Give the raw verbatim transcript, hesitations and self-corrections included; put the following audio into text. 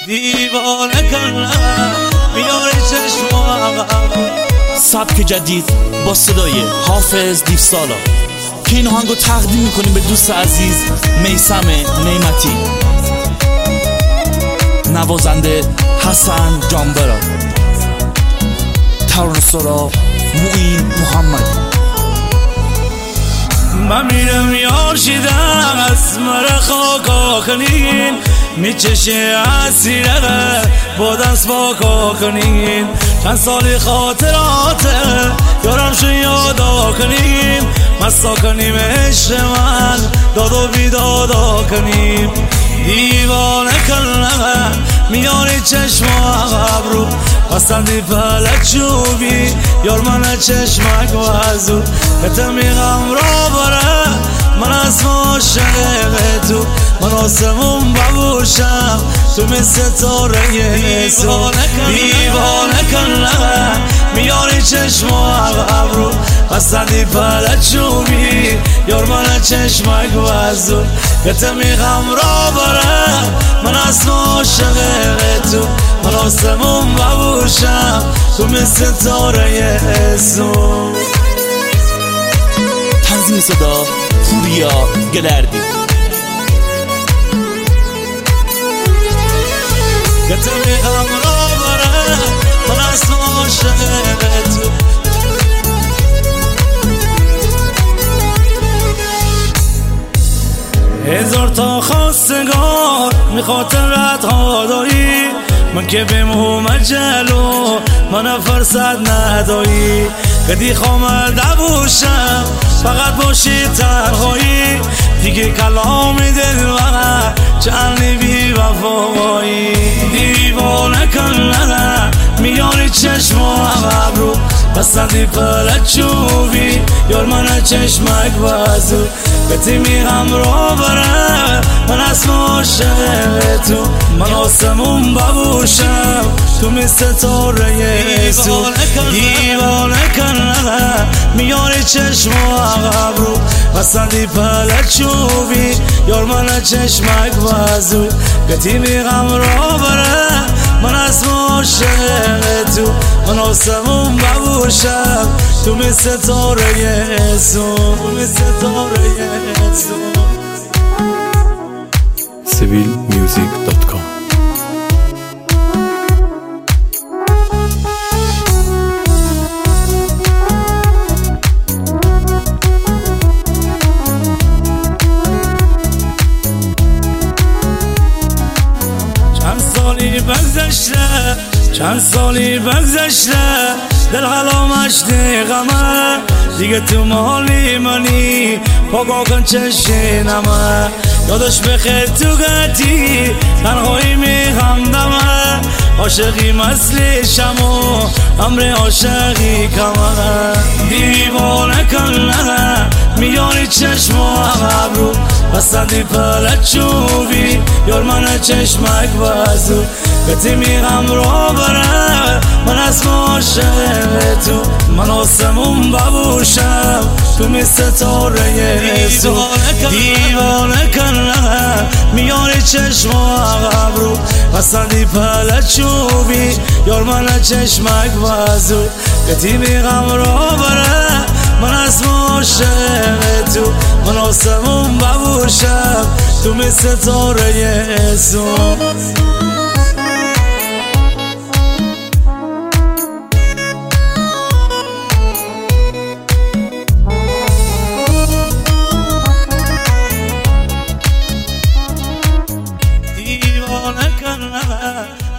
دیوانه کنم میاره چشمام. سبک جدید با صدای حافظ دیوسالا که این آهنگو تقدیم میکنیم به دوست عزیز میثم نعمتی، نوازنده حسن جانبرا، ترانه سرا معین محمد. من میرم یار شیدم از مره خاکا کنین، میچشه اسیره با دست باکا کنین. چند سالی خاطراته یارم شو یادا کنیم، مستا کنیم عشق من داد و بیدادا کنیم. دیوانه کنم میاری چشم و ابرو بستندی پلک چوبی یار من چشمک و ازو کتمی غم را بره من از عاشق تو، من آسمون ببوشم تو مثل ستاره یسو. دیوانه کنم میاری چشم و ابرو بستندی پلک چوبی یار من چشمک و ازو کتمی غم را بره من از عاشق تو، من آسمون ببوشم تو مثل ستاره یسو. تنظیم صدا پوریا گلردی. کتمی غم را بره من از عاشق تو. هزار تا خواستگار میخاطرت ها داری، من که بموم جلو من فرصت نداری. کدی خامل دبوشم فقط باشی تنهایی، دیگه کلام دل و چندی بی وفایی. دیوانه کنم میاری چشم و ابرو بستندی پلک چوبی یار من چشمک بازو کتی میغم را بره من از عاشق تو، من آسمون ببوشم تو مثل ستاره یسو. دیوانه کنم میاری چشم و ابرو بستندی پلک چوبی یار من چشمک بازو کتی میغم را بره من از عاشق تو، من آسمون ببوشم تو مثل ستاره یسو، مثل ستاره یسو. سیویل میوزیک دات کام. چند سالی بگذشته چند سالی بگذشته دل غلامش دیگمه دیگه تو مالی منی پاگا کن چشینمه یادش بخیر تو گتی تنهایی میخم دمه عاشقی مثل شمو امر عاشقی کمه. دیوانه کنه میاری چشم و ابرو بستندی پلک چوبی یار من چشمک بازو کتی میغم را بره من از عاشق تو، من آسمون ببوشم تو مثل ستاره یسو. دیوانه کنه میاری چشم و ابرو بستندی پلک چوبی یار من چشمک بازو کتی میغم را بره من از عاشق تو، من آسمون ببوشم تو مثل ستاره یسو. دیوانه کنم